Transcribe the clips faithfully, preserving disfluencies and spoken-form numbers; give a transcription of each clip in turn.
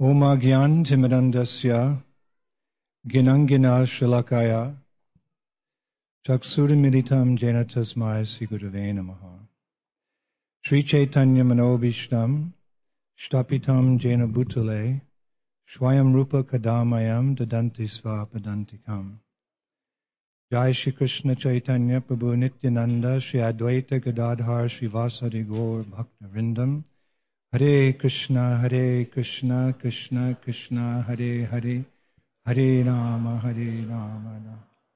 Om Agyan Timidandasya Ginangina Shalakaya Chaksurimilitam Jena Tasmai Sri Gurave Namaha. Sri Chaitanya Manobishtam Shtapitam Jena Bhutale Swayam Rupa Kadamayam Dadanti Svapadantikam. Jai Shri Krishna Chaitanya Prabhu Nityananda Shri Advaita Gadadhar Shri Vasadi Gaur Bhakta Vrindam. Hare Krishna, Hare Krishna, Krishna Krishna, Hare Hare, Hare Rama, Hare Rama.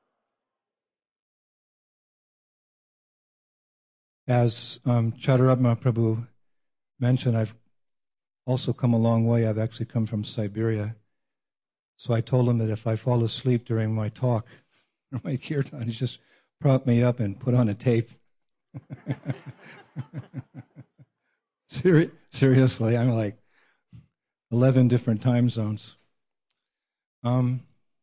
As um, Chaturabma Prabhu mentioned, I've also come a long way. I've actually come from Siberia. So I told him that if I fall asleep during my talk or my kirtan, he's just prop me up and put on a tape. Seri- seriously, I'm like eleven different time zones. Um,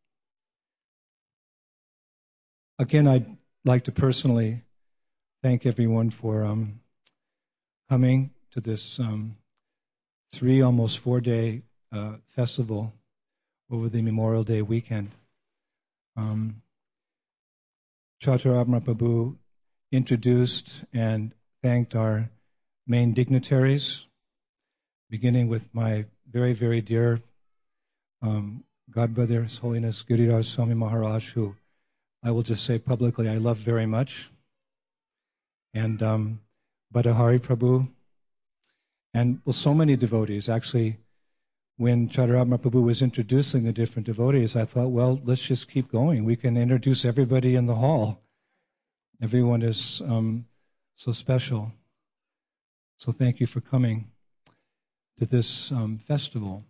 again, I'd like to personally thank everyone for um, coming to this um, three, almost four-day uh, festival over the Memorial Day weekend. Um, Chaturabma Prabhu introduced and thanked our main dignitaries, beginning with my very, very dear um, godbrother, His Holiness Giriraj Swami Maharaj, who I will just say publicly I love very much, and um, Badahari Prabhu, and well, so many devotees. Actually, when Chaturabma Prabhu was introducing the different devotees, I thought, well, let's just keep going. We can introduce everybody in the hall. Everyone is um, so special. So thank you for coming to this um, festival.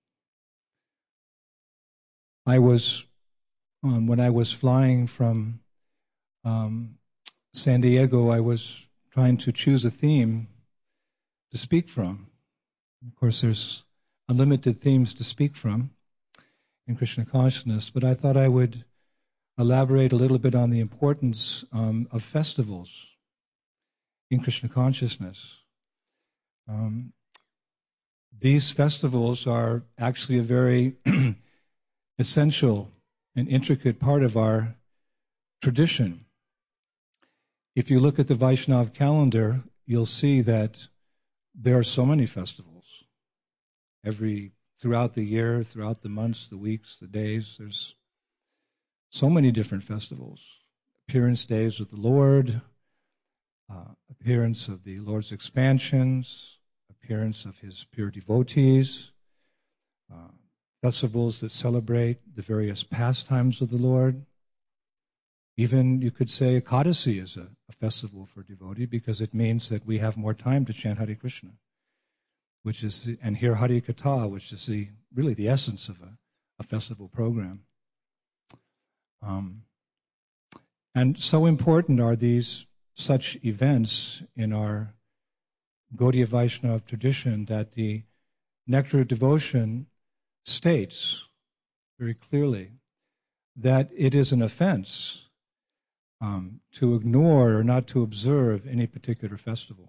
I was, um, when I was flying from um, San Diego, I was trying to choose a theme to speak from. Of course, there's unlimited themes to speak from in Krishna consciousness, but I thought I would elaborate a little bit on the importance um, of festivals in Krishna consciousness. Um, these festivals are actually a very essential and intricate part of our tradition. If you look at the Vaishnava calendar, you'll see that there are so many festivals. Every throughout the year, throughout the months, the weeks, the days, there's so many different festivals. Appearance days with the Lord, uh, appearance of the Lord's expansions, appearance of His pure devotees, uh, festivals that celebrate the various pastimes of the Lord. Even, you could say, Ekadasi is a, a festival for devotee because it means that we have more time to chant Hare Krishna, which is the, and hear Hare Katha, which is the really the essence of a, a festival program. Um, and so important are these such events in our Gaudiya Vaishnava tradition that the Nectar of Devotion states very clearly that it is an offense um, to ignore or not to observe any particular festival.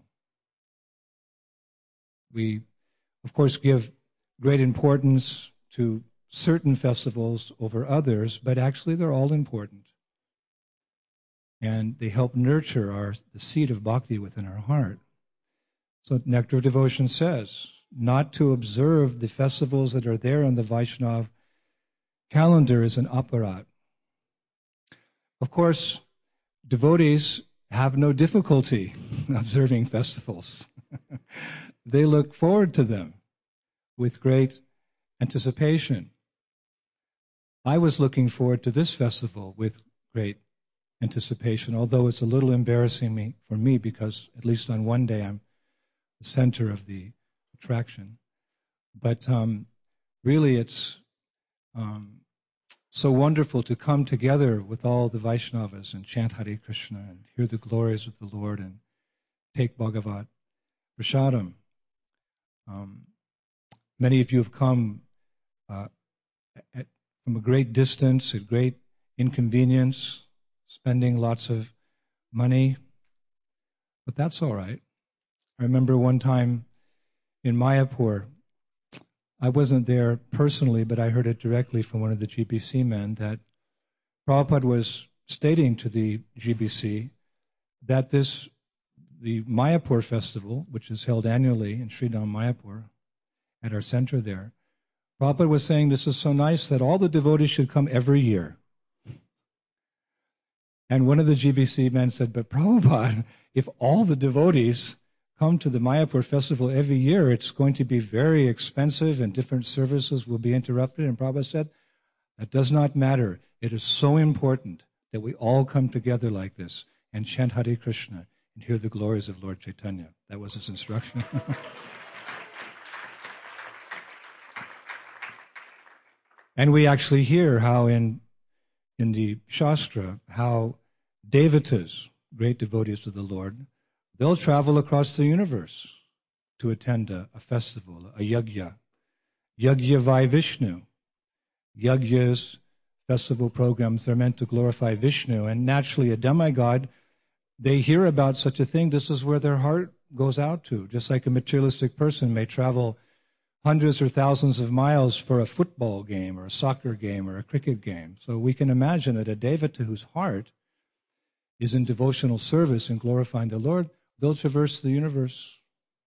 We, of course, give great importance to certain festivals over others, but actually they're all important. And they help nurture our the seed of bhakti within our heart. So Nectar of Devotion says, not to observe the festivals that are there on the Vaishnava calendar is an aparat. Of course, devotees have no difficulty observing festivals. They look forward to them with great anticipation. I was looking forward to this festival with great anticipation, although it's a little embarrassing me, for me because at least on one day I'm the center of the attraction. But um, really it's um, so wonderful to come together with all the Vaishnavas and chant Hare Krishna and hear the glories of the Lord and take Bhagavat Prasadam. Um, many of you have come uh, at, from a great distance, at great inconvenience, spending lots of money, but that's all right. I remember one time in Mayapur, I wasn't there personally, but I heard it directly from one of the G B C men that Prabhupada was stating to the G B C that this, the Mayapur festival, which is held annually in Sridham Mayapur at our center there, Prabhupada was saying this is so nice that all the devotees should come every year. And one of the G B C men said, but Prabhupada, if all the devotees come to the Mayapur festival every year, it's going to be very expensive and different services will be interrupted. And Prabhupada said, that does not matter. It is so important that we all come together like this and chant Hare Krishna and hear the glories of Lord Chaitanya. That was his instruction. And we actually hear how in in the Shastra, how Devatas, great devotees of the Lord, they'll travel across the universe to attend a, a festival, a yajna. Yajna vai Vishnu. Yajnas, festival programs, they're meant to glorify Vishnu. And naturally, a demigod, they hear about such a thing, this is where their heart goes out to. Just like a materialistic person may travel hundreds or thousands of miles for a football game or a soccer game or a cricket game. So we can imagine that a devata whose heart is in devotional service and glorifying the Lord, they'll traverse the universe.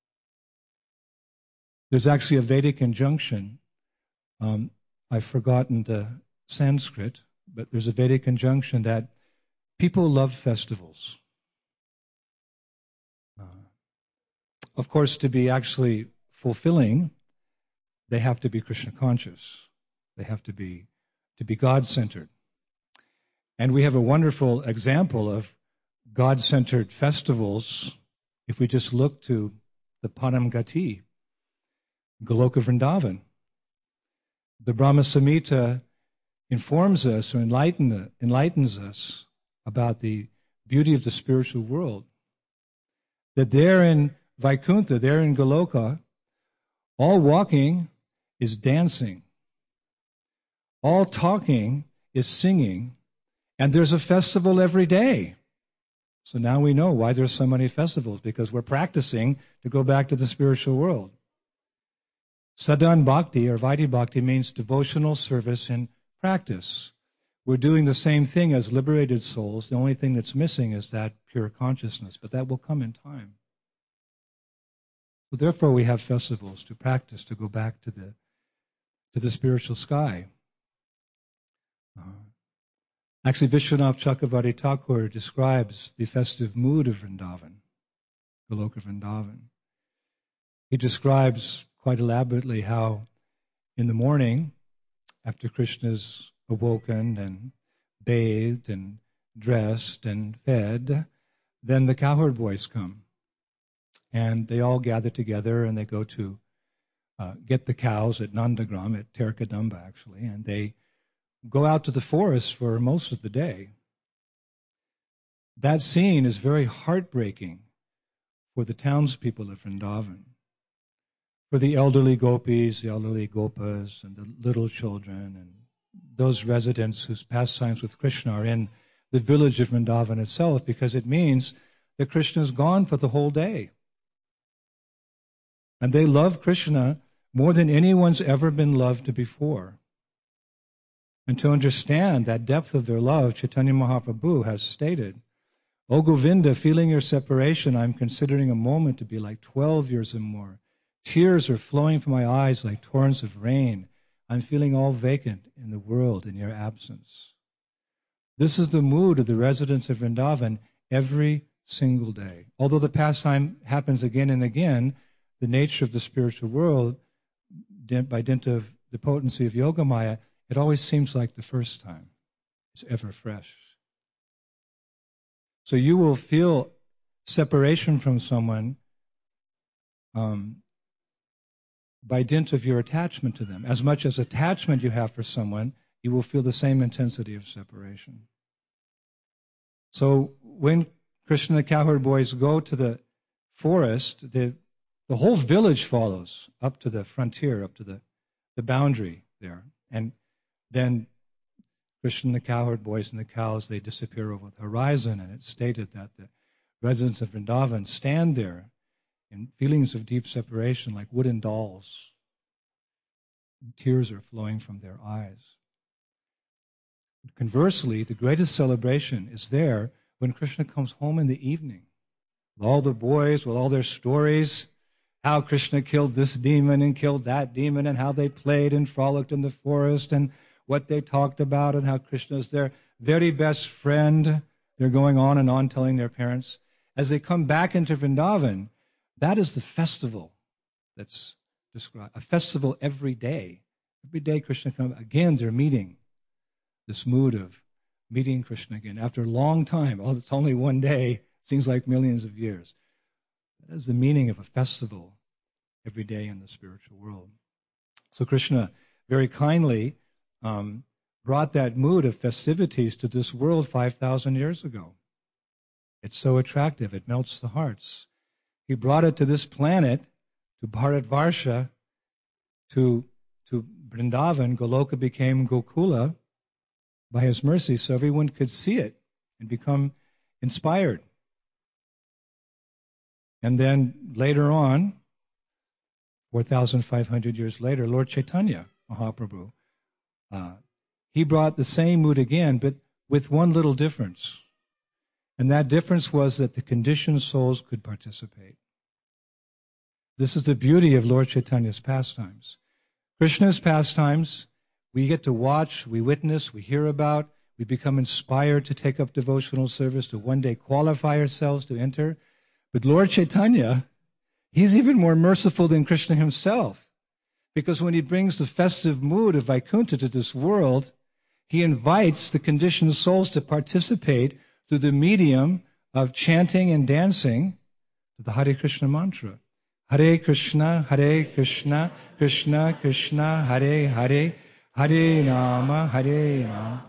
There's actually a Vedic injunction. Um, I've forgotten the Sanskrit, but there's a Vedic injunction that people love festivals. Uh, of course, to be actually fulfilling, they have to be Krishna conscious. They have to be to be God-centered. And we have a wonderful example of God-centered festivals if we just look to the Param Gati, Goloka Vrindavan. The Brahma Samhita informs us or enlighten, enlightens us about the beauty of the spiritual world. That there in Vaikuntha, there in Goloka, all walking is dancing. All talking is singing. And there's a festival every day. So now we know why there's so many festivals, because we're practicing to go back to the spiritual world. Sadhan Bhakti or Vaidhi Bhakti means devotional service and practice. We're doing the same thing as liberated souls. The only thing that's missing is that pure consciousness, but that will come in time. So therefore we have festivals to practice, to go back to the to the spiritual sky. Uh, actually, Vishwanath Chakravarti Thakur describes the festive mood of Vrindavan, Goloka Vrindavan. He describes quite elaborately how in the morning, after Krishna's awoken and bathed and dressed and fed, then the cowherd boys come. And they all gather together and they go to uh, get the cows at Nandagram, at Terkadamba actually, and they go out to the forest for most of the day. That scene is very heartbreaking for the townspeople of Vrindavan, for the elderly gopis, the elderly gopas, and the little children, and those residents whose pastimes with Krishna are in the village of Vrindavan itself, because it means that Krishna is gone for the whole day. And they love Krishna more than anyone's ever been loved before. And to understand that depth of their love, Chaitanya Mahaprabhu has stated, O Govinda, feeling your separation, I'm considering a moment to be like twelve years or more. Tears are flowing from my eyes like torrents of rain. I'm feeling all vacant in the world in your absence. This is the mood of the residents of Vrindavan every single day. Although the pastime happens again and again, the nature of the spiritual world, by dint of the potency of Yogamaya, it always seems like the first time. It's ever fresh. So you will feel separation from someone um, by dint of your attachment to them. As much as attachment you have for someone, you will feel the same intensity of separation. So when Krishna and the cowherd boys go to the forest, the, the whole village follows up to the frontier, up to the, the boundary there. And then Krishna and the cowherd boys and the cows, they disappear over the horizon, and it's stated that the residents of Vrindavan stand there in feelings of deep separation like wooden dolls. Tears are flowing from their eyes. Conversely, the greatest celebration is there when Krishna comes home in the evening. All the boys with all their stories, how Krishna killed this demon and killed that demon, and how they played and frolicked in the forest, and what they talked about, and how Krishna is their very best friend. They're going on and on telling their parents. As they come back into Vrindavan, that is the festival that's described. A festival every day. Every day Krishna comes. Again, they're meeting. This mood of meeting Krishna again. After a long time, oh, it's only one day. Seems like millions of years. That is the meaning of a festival every day in the spiritual world. So Krishna very kindly um, brought that mood of festivities to this world five thousand years ago. It's so attractive. It melts the hearts. He brought it to this planet, to Bharatvarsha, to, to Vrindavan. Goloka became Gokula by his mercy, so everyone could see it and become inspired. And then later on, four thousand five hundred years later, Lord Chaitanya Mahaprabhu, uh, he brought the same mood again, but with one little difference. And that difference was that the conditioned souls could participate. This is the beauty of Lord Chaitanya's pastimes. Krishna's pastimes, we get to watch, we witness, we hear about, we become inspired to take up devotional service, to one day qualify ourselves to enter. But Lord Chaitanya, he's even more merciful than Krishna himself. Because when he brings the festive mood of Vaikuntha to this world, he invites the conditioned souls to participate through the medium of chanting and dancing the Hare Krishna mantra. Hare Krishna, Hare Krishna, Krishna Krishna, Hare Hare, Hare Rama, Hare Rama.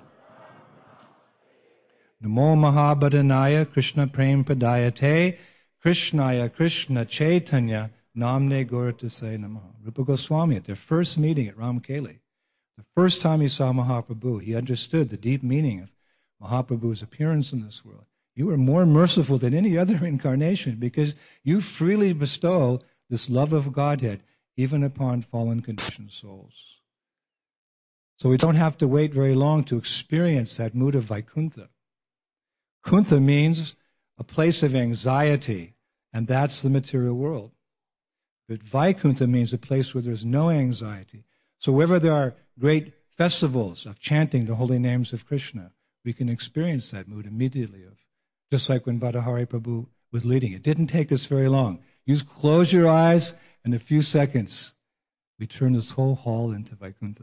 Namo Mahabhadanaya Krishna Prem Padayate Krishnaya Krishna Chaitanya Namne Gauratasaya Namaha. Rupa Goswami, at their first meeting at Ramkeli, the first time he saw Mahaprabhu, he understood the deep meaning of Mahaprabhu's appearance in this world. You are more merciful than any other incarnation because you freely bestow this love of Godhead even upon fallen conditioned souls. So we don't have to wait very long to experience that mood of Vaikuntha. Kuntha means a place of anxiety, and that's the material world. But Vaikuntha means a place where there's no anxiety. So wherever there are great festivals of chanting the holy names of Krishna, we can experience that mood immediately, of just like when Bhattahari Prabhu was leading. It didn't take us very long. You just close your eyes, and in a few seconds, we turn this whole hall into Vaikuntha.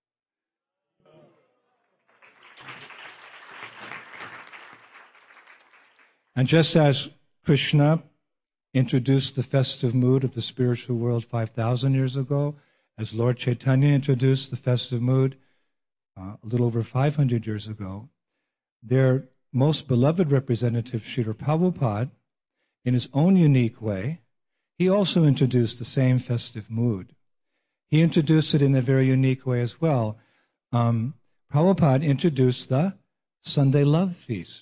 And just as Krishna introduced the festive mood of the spiritual world five thousand years ago, as Lord Chaitanya introduced the festive mood uh, a little over five hundred years ago, their most beloved representative, Srila Prabhupada, in his own unique way, he also introduced the same festive mood. He introduced it in a very unique way as well. Um, Prabhupada introduced the Sunday Love Feast.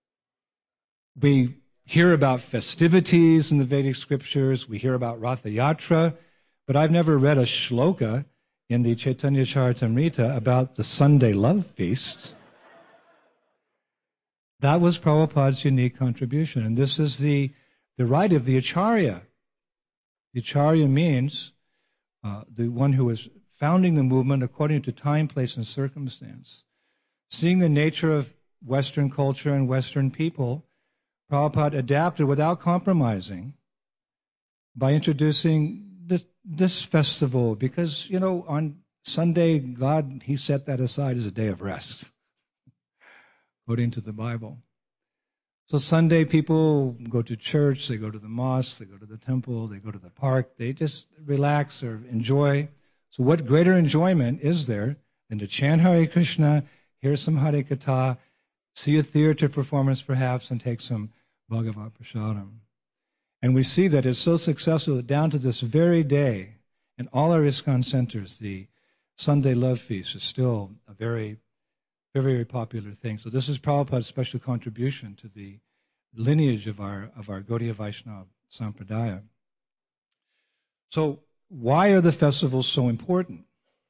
We hear about festivities in the Vedic scriptures, we hear about Ratha Yatra, but I've never read a shloka in the Chaitanya Charitamrita about the Sunday Love Feast. That was Prabhupada's unique contribution, and this is the, the right of the Acharya. The Acharya means uh, the one who is founding the movement according to time, place, and circumstance. Seeing the nature of Western culture and Western people, Prabhupada adapted without compromising by introducing this, this festival because, you know, on Sunday, God, He set that aside as a day of rest, according to the Bible. So Sunday, people go to church, they go to the mosque, they go to the temple, they go to the park, they just relax or enjoy. So what greater enjoyment is there than to chant Hare Krishna, hear some Hare Katha, see a theater performance perhaps, and take some Bhagavad Prasadam. And we see that it's so successful that down to this very day, in all our ISKCON centers, the Sunday Love Feast is still a very, very, very popular thing. So this is Prabhupada's special contribution to the lineage of our of our Gaudiya Vaishnava Sampradaya. So why are the festivals so important?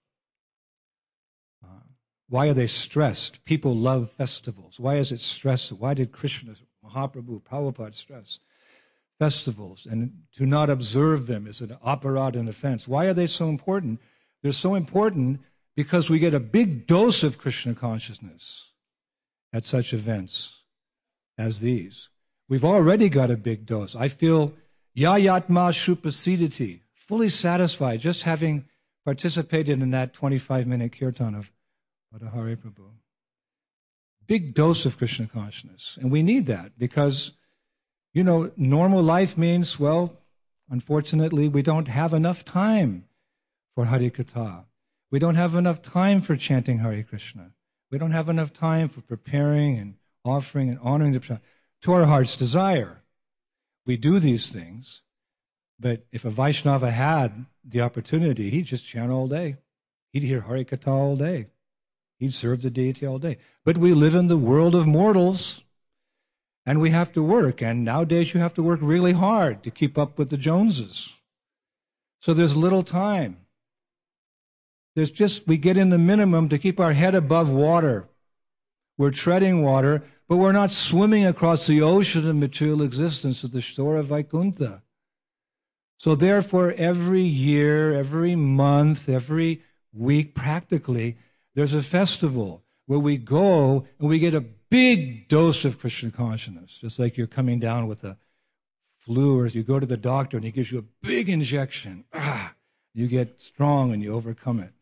Why are they stressed? People love festivals. Why is it stressed? Why did Krishna, Mahaprabhu, Prabhupada stress festivals? And to not observe them is an aparad, an offense. Why are they so important? They're so important because we get a big dose of Krishna consciousness at such events as these. We've already got a big dose. I feel yayatma shupasiditi, fully satisfied just having participated in that twenty-five minute kirtan of Radharani Prabhu. Big dose of Krishna consciousness. And we need that because, you know, normal life means, well, unfortunately, we don't have enough time for Hari Katha. We don't have enough time for chanting Hare Krishna. We don't have enough time for preparing and offering and honoring the Prasad to our heart's desire. We do these things, but if a Vaishnava had the opportunity, he'd just chant all day. He'd hear Hare Katha all day. He'd serve the deity all day. But we live in the world of mortals, and we have to work. And nowadays you have to work really hard to keep up with the Joneses. So there's little time. There's just, we get in the minimum to keep our head above water. We're treading water, but we're not swimming across the ocean of material existence to the shore of Vaikuntha. So therefore, every year, every month, every week, practically, there's a festival where we go and we get a big dose of Krishna consciousness, just like you're coming down with a flu, or you go to the doctor and he gives you a big injection. Ah, you get strong and you overcome it.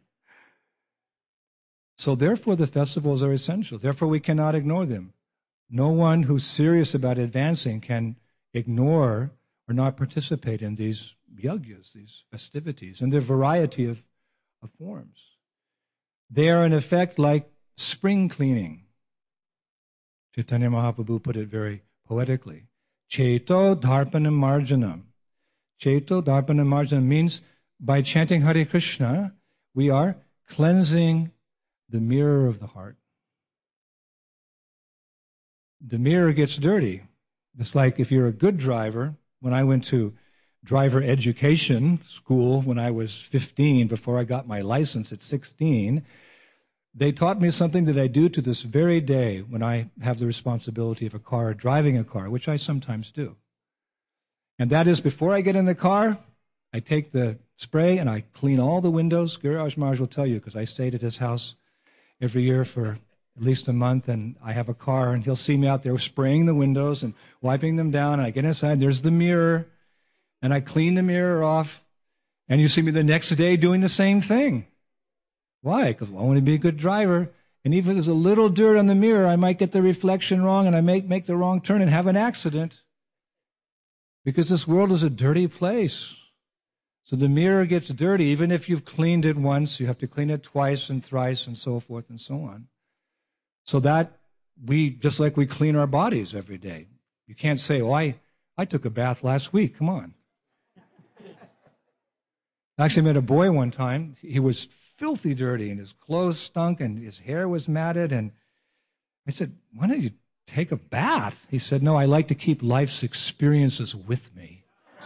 So therefore, the festivals are essential. Therefore, we cannot ignore them. No one who's serious about advancing can ignore or not participate in these yagyas, these festivities, and their variety of, of forms. They are, in effect, like spring cleaning. Chaitanya Mahaprabhu put it very poetically. Cheto dharpanam marjanam. Cheto dharpanam marjanam means by chanting Hare Krishna, we are cleansing the mirror of the heart. The mirror gets dirty. It's like if you're a good driver. When I went to driver education school when I was fifteen, before I got my license at sixteen, they taught me something that I do to this very day when I have the responsibility of a car, driving a car, which I sometimes do. And that is, before I get in the car, I take the spray and I clean all the windows. Giriraj Maharaj will tell you, because I stayed at his house every year for at least a month, and I have a car, and he'll see me out there spraying the windows and wiping them down, and I get inside, there's the mirror, and I clean the mirror off, and you see me the next day doing the same thing. Why? Because I want to be a good driver, and even if there's a little dirt on the mirror, I might get the reflection wrong, and I may make the wrong turn and have an accident, because this world is a dirty place. So the mirror gets dirty. Even if you've cleaned it once, you have to clean it twice and thrice and so forth and so on. So that we, just like we clean our bodies every day. You can't say, oh, I, I took a bath last week. Come on. I actually met a boy one time. He was filthy dirty, and his clothes stunk, and his hair was matted. And I said, why don't you take a bath? He said, no, I like to keep life's experiences with me.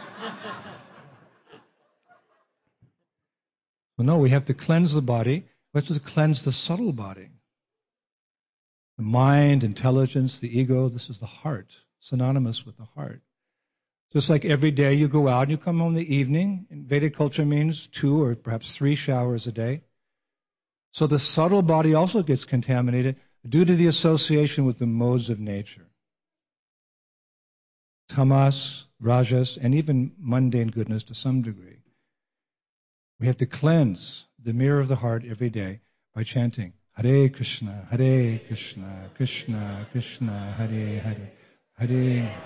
Well, no, we have to cleanse the body. We have to cleanse the subtle body. The mind, intelligence, the ego, this is the heart, synonymous with the heart. Just like every day you go out and you come home in the evening, in Vedic culture means two or perhaps three showers a day. So the subtle body also gets contaminated due to the association with the modes of nature. Tamas, rajas, and even mundane goodness to some degree. We have to cleanse the mirror of the heart every day by chanting Hare Krishna, Hare Krishna, Krishna, Krishna, Hare Hare, Hare.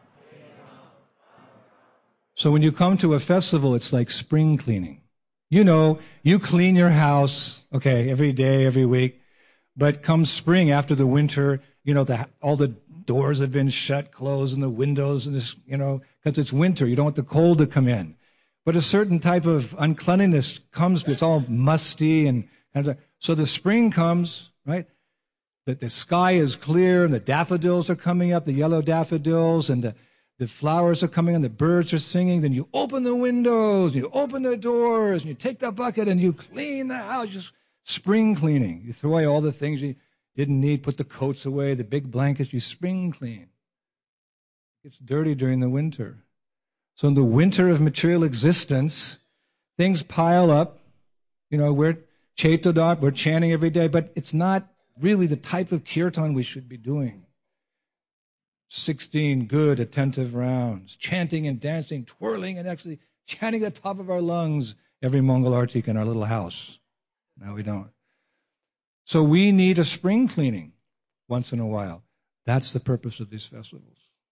So when you come to a festival, it's like spring cleaning. You know, you clean your house, okay, every day, every week. But come spring, after the winter, you know, the, all the doors have been shut, closed, and the windows, and this, you know, because it's winter. You don't want the cold to come in. But a certain type of uncleanliness comes, it's all musty, and, and so the spring comes, right? That the sky is clear, and the daffodils are coming up, the yellow daffodils, and the, the flowers are coming, and the birds are singing. Then you open the windows, and you open the doors, and you take the bucket, and you clean the house. You Spring cleaning. You throw away all the things you didn't need, put the coats away, the big blankets, you spring clean. It's dirty during the winter. So in the winter of material existence, things pile up. You know, we're Chaitodot, we're chanting every day, but it's not really the type of kirtan we should be doing. sixteen good, attentive rounds, chanting and dancing, twirling and actually chanting at the top of our lungs every Mongol Artik in our little house. No, we don't. So we need a spring cleaning once in a while. That's the purpose of these festivals.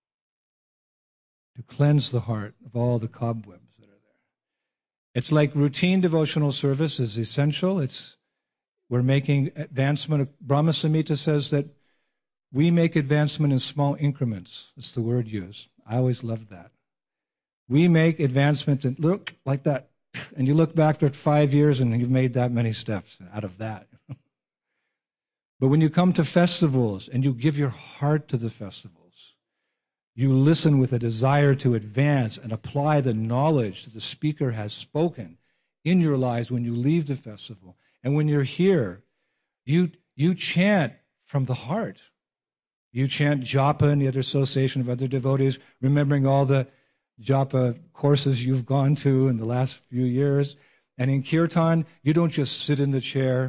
To cleanse the heart of all the cobwebs that are there. It's like routine devotional service is essential. It's we're making advancement. Brahma Samhita says that we make advancement in small increments. That's the word used. I always loved that. We make advancement and look like that. And you look back at five years and you've made that many steps out of that. But when you come to festivals and you give your heart to the festivals, you listen with a desire to advance and apply the knowledge that the speaker has spoken in your lives when you leave the festival. And when you're here, you, you chant from the heart. You chant japa in the other association of other devotees, remembering all the japa courses you've gone to in the last few years. And in kirtan, you don't just sit in the chair.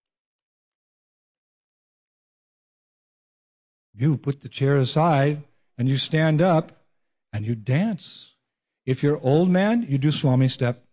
You put the chair aside and you stand up and you dance. If you're old man, you do Swami step.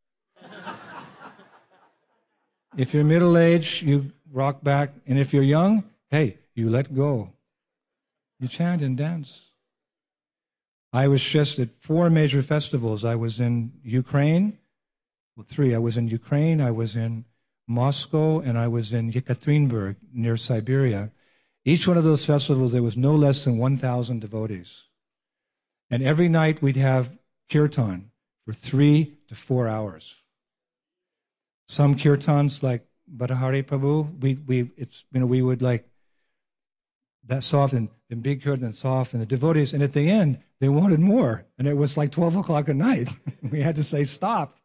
If you're middle-aged, you rock back. And if you're young, hey, you let go. You chant and dance. I was just at four major festivals. I was in Ukraine, well, three. I was in Ukraine, I was in Moscow, and I was in Yekaterinburg near Siberia. Each one of those festivals, there was no less than one thousand devotees. And every night we'd have kirtan for three to four hours. Some kirtans, like Bhattahari Prabhu, we, we, it's, you know, we would like that soft and, and big kirtan and soft, and the devotees, and at the end, they wanted more. And it was like twelve o'clock at night. We had to say, stop.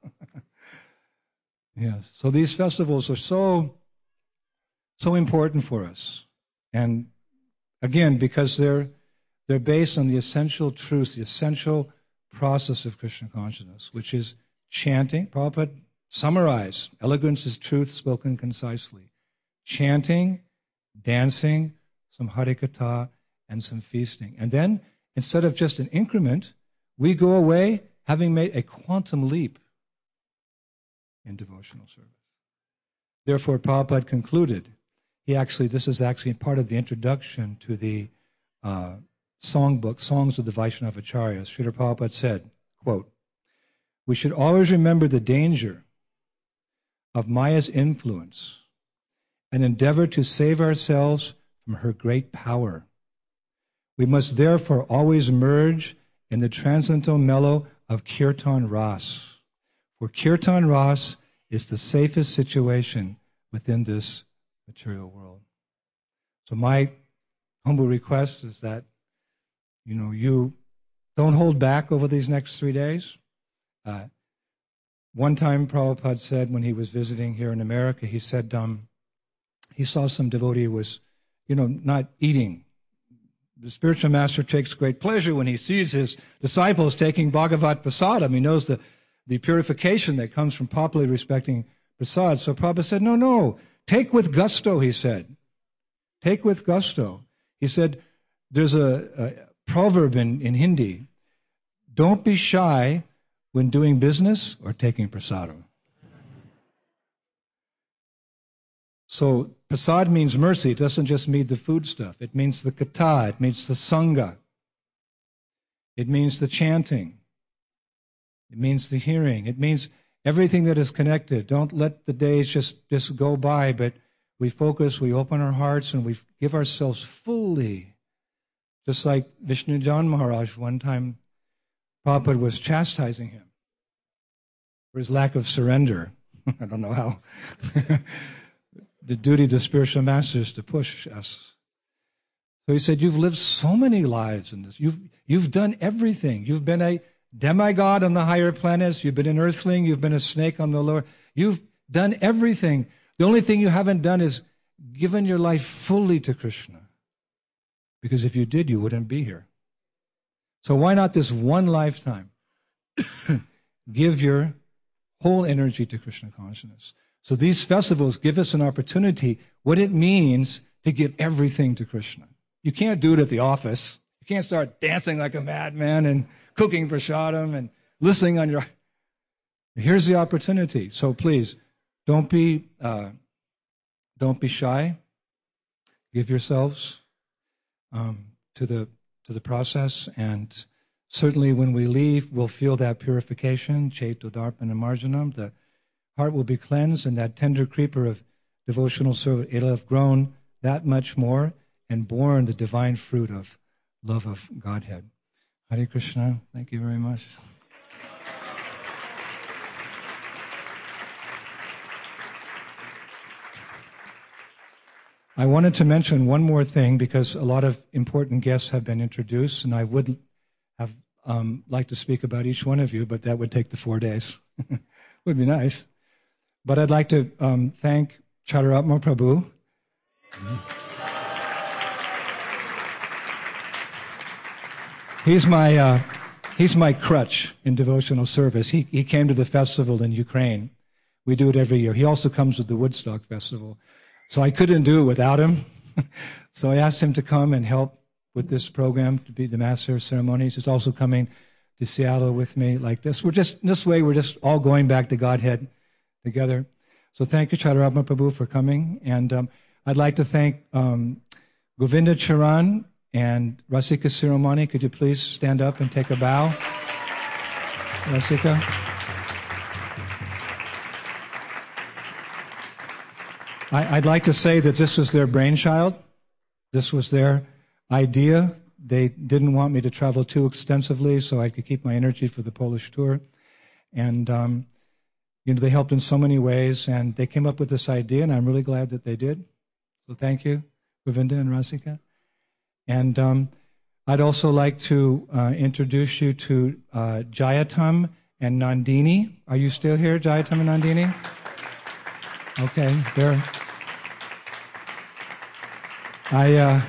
Yes. So these festivals are so, so important for us. And again, because they're they're based on the essential truth, the essential process of Krishna consciousness, which is chanting. Prabhupada summarized, elegance is truth spoken concisely. Chanting, dancing, some harikatha, and some feasting. And then, instead of just an increment, we go away having made a quantum leap in devotional service. Therefore, Prabhupada concluded, He actually, this is actually part of the introduction to the uh, songbook, Songs of the Vaishnava Acharyas. Srila Prabhupada said, quote, "We should always remember the danger of Maya's influence and endeavor to save ourselves from her great power. We must therefore always merge in the transcendental mellow of Kirtan Ras, for Kirtan Ras is the safest situation within this material world." So my humble request is that, you know, you don't hold back over these next three days. Uh, one time Prabhupada said when he was visiting here in America, he said um, he saw some devotee who was, you know, not eating. The spiritual master takes great pleasure when he sees his disciples taking Bhagavat Prasadam. He knows the, the purification that comes from properly respecting prasad. So Prabhupada said, no, no, take with gusto, he said. Take with gusto. He said, there's a, a proverb in, in Hindi, don't be shy when doing business or taking prasadam. So prasad means mercy. It doesn't just mean the food stuff. It means the katha. It means the sangha. It means the chanting. It means the hearing. It means everything that is connected. Don't let the days just, just go by, but we focus, we open our hearts, and we give ourselves fully. Just like Vishnujan Maharaj, one time Prabhupada was chastising him for his lack of surrender. I don't know how. The duty of the spiritual master is to push us. So he said, you've lived so many lives in this. You've, you've done everything. You've been a demigod on the higher planets. You've been an earthling. You've been a snake on the lower. You've done everything. The only thing you haven't done is given your life fully to Krishna. Because if you did, you wouldn't be here. So why not this one lifetime give your whole energy to Krishna consciousness? So these festivals give us an opportunity, what it means to give everything to Krishna. You can't do it at the office. You can't start dancing like a madman and cooking prasadam and listening on your... Here's the opportunity. So please, don't be, uh, don't be shy. Give yourselves um, to the to the process, and certainly when we leave, we'll feel that purification, Cheto Darpana Marjanam. The heart will be cleansed, and that tender creeper of devotional service, it'll have grown that much more and borne the divine fruit of love of Godhead. Hare Krishna. Thank you very much. I wanted to mention one more thing because a lot of important guests have been introduced, and I would have um, liked to speak about each one of you, but that would take the four days. Would be nice. But I'd like to um, thank Chararatma Prabhu. He's my uh, he's my crutch in devotional service. He he came to the festival in Ukraine. We do it every year. He also comes with the Woodstock Festival. So I couldn't do it without him. So I asked him to come and help with this program, to be the master of ceremonies. He's also coming to Seattle with me like this. We're just, this way, we're just all going back to Godhead together. So thank you, Chararatma Prabhu, for coming. And um, I'd like to thank um, Govinda Charan and Rasika Siromani. Could you please stand up and take a bow? Rasika. I'd like to say that this was their brainchild. This was their idea. They didn't want me to travel too extensively so I could keep my energy for the Polish tour. And, um, you know, they helped in so many ways, and they came up with this idea, and I'm really glad that they did. So thank you, Govinda and Rasika. And um, I'd also like to uh, introduce you to uh, Jayatam and Nandini. Are you still here, Jayatam and Nandini? Okay, there. I uh,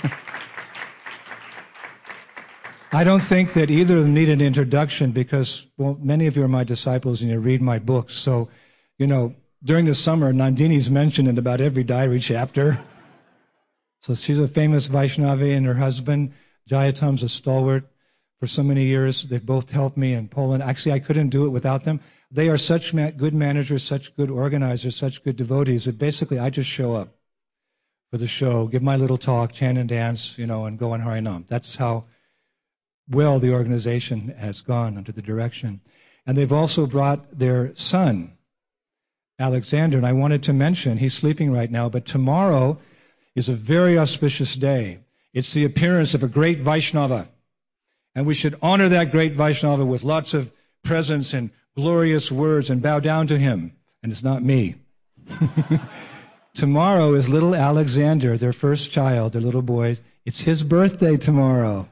I don't think that either of them need an introduction because, well, many of you are my disciples and you read my books. So, you know, during the summer, Nandini's mentioned in about every diary chapter. So she's a famous Vaishnavi, and her husband, Jayatam's a stalwart for so many years. They've both helped me in Poland. Actually, I couldn't do it without them. They are such ma- good managers, such good organizers, such good devotees that basically I just show up for the show, give my little talk, chant and dance, you know, and go on Harinam. That's how well the organization has gone under the direction. And they've also brought their son, Alexander, and I wanted to mention, he's sleeping right now, but tomorrow is a very auspicious day. It's the appearance of a great Vaishnava. And we should honor that great Vaishnava with lots of presents and glorious words and bow down to him. And it's not me. Tomorrow is little Alexander, their first child, their little boy. It's his birthday tomorrow.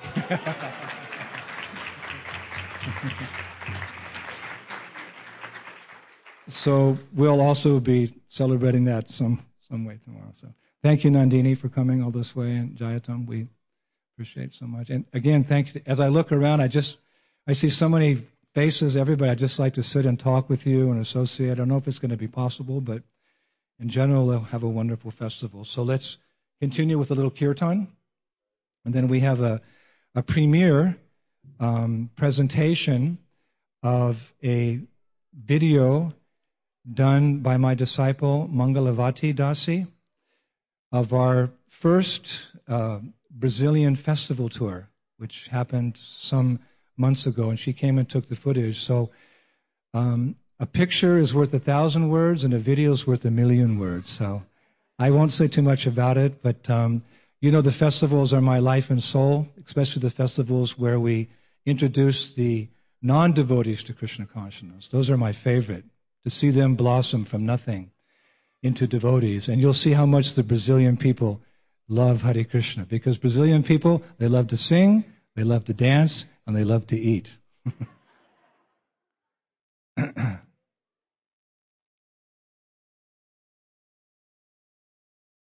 So we'll also be celebrating that some, some way tomorrow. So thank you, Nandini, for coming all this way, and Jayatam, we appreciate so much. And again, thank you. As I look around, I just I see so many faces, everybody. I'd just like to sit and talk with you and associate. I don't know if it's going to be possible, but in general, they'll have a wonderful festival. So let's continue with a little kirtan. And then we have a, a premiere um, presentation of a video done by my disciple, Mangalavati Dasi, of our first uh, Brazilian festival tour, which happened some months ago, and she came and took the footage. So um, a picture is worth a thousand words, and a video is worth a million words. So I won't say too much about it, but um, you know, the festivals are my life and soul, especially the festivals where we introduce the non-devotees to Krishna consciousness. Those are my favorite, to see them blossom from nothing into devotees. And you'll see how much the Brazilian people love Hare Krishna, because Brazilian people, they love to sing, they love to dance, and they love to eat.